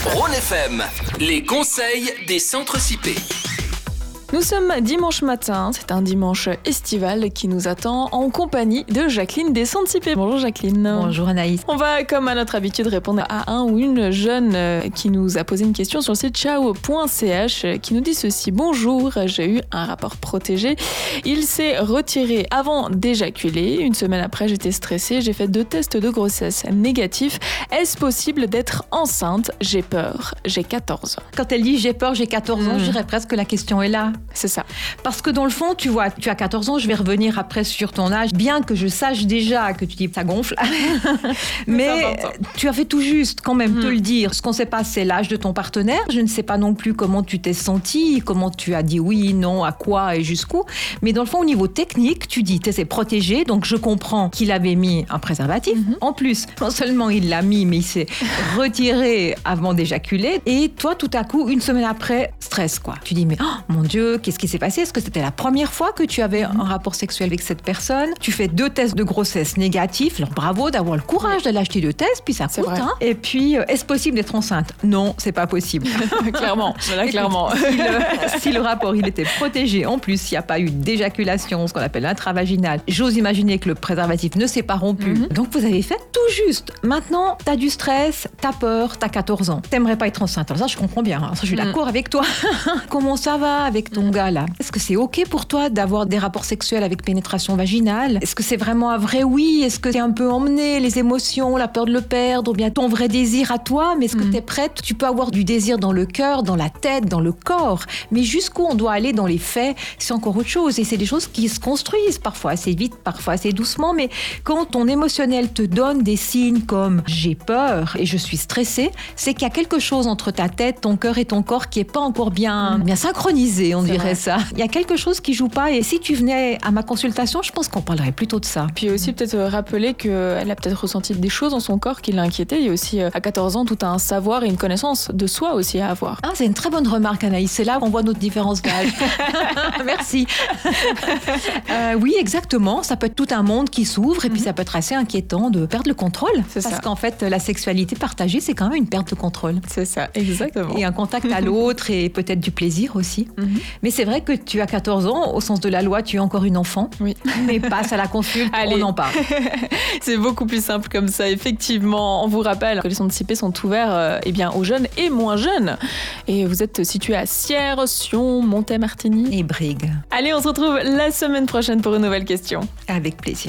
Rhône FM, les conseils des centres CIP. Nous sommes dimanche matin, c'est un dimanche estival qui nous attend en compagnie de Jacqueline des Centres CIP. Bonjour Jacqueline. Bonjour Anaïs. On va, comme à notre habitude, répondre à un ou une jeune qui nous a posé une question sur le site ciao.ch qui nous dit ceci. Bonjour, j'ai eu un rapport protégé. Il s'est retiré avant d'éjaculer. Une semaine après, j'étais stressée. J'ai fait 2 tests de grossesse négatifs. Est-ce possible d'être enceinte? J'ai peur. J'ai 14 ans. Quand elle dit j'ai peur, j'ai 14 ans, je dirais presque que la question est là. C'est ça. Parce que dans le fond, tu vois, tu as 14 ans, je vais revenir après sur ton âge, bien que je sache déjà que tu dis ça gonfle. Mais tu as fait tout juste quand même te le dire. Ce qu'on ne sait pas, c'est l'âge de ton partenaire. Je ne sais pas non plus comment tu t'es senti, comment tu as dit oui, non, à quoi et jusqu'où. Mais dans le fond, au niveau technique, tu dis t'es protégé, donc je comprends qu'il avait mis un préservatif. En plus, non seulement il l'a mis, mais il s'est retiré avant d'éjaculer. Et toi, tout à coup, une semaine après, stress quoi. Tu dis mais oh, mon Dieu, qu'est-ce qui s'est passé? Est-ce que c'était la première fois que tu avais un rapport sexuel avec cette personne? Tu fais 2 tests de grossesse négatifs. Alors bravo d'avoir le courage d'aller acheter 2 tests, puis ça coûte. Hein. Et puis, est-ce possible d'être enceinte? Non, c'est pas possible. Clairement, là, clairement. Si le rapport il était protégé, en plus, il n'y a pas eu d'éjaculation, ce qu'on appelle l'intravaginal, j'ose imaginer que le préservatif ne s'est pas rompu. Donc vous avez fait tout juste. Maintenant, t'as du stress, t'as peur, t'as 14 ans. T'aimerais pas être enceinte. Alors ça, je comprends bien. Alors ça, je suis d'accord avec toi. Comment ça va avec ton gars là? Est-ce que c'est ok pour toi d'avoir des rapports sexuels avec pénétration vaginale? Est-ce que c'est vraiment un vrai oui? Est-ce que t'es un peu emmené, les émotions, la peur de le perdre, ou bien ton vrai désir à toi? Mais est-ce que t'es prête? Tu peux avoir du désir dans le cœur, dans la tête, dans le corps, mais jusqu'où on doit aller dans les faits, c'est encore autre chose. Et c'est des choses qui se construisent parfois assez vite, parfois assez doucement, mais quand ton émotionnel te donne des signes comme j'ai peur et je suis stressée, c'est qu'il y a quelque chose entre ta tête, ton cœur et ton corps qui est pas encore bien synchronisé, on dirait ça. Il y a quelque chose qui joue pas, et si tu venais à ma consultation, je pense qu'on parlerait plutôt de ça. Puis aussi peut-être rappeler qu'elle a peut-être ressenti des choses dans son corps qui l'inquiétaient. Il y a aussi à 14 ans tout un savoir et une connaissance de soi aussi à avoir. Ah, c'est une très bonne remarque Anaïs, c'est là qu'on voit notre différence d'âge. Merci. Oui, exactement, ça peut être tout un monde qui s'ouvre, et puis ça peut être assez inquiétant de perdre le contrôle. Parce qu'en fait, la sexualité partagée, c'est quand même une perte de contrôle. C'est ça, exactement. Et un contact à l'autre, et peut-être du plaisir aussi. Mais c'est vrai que tu as 14 ans, au sens de la loi, tu es encore une enfant. Oui. Mais passe à la consulte, on en parle. C'est beaucoup plus simple comme ça, effectivement. On vous rappelle que les centres CIP sont ouverts aux jeunes et moins jeunes. Et vous êtes situés à Sierre, Sion, Montet-Martigny et Brigue. Allez, on se retrouve la semaine prochaine pour une nouvelle question. Avec plaisir.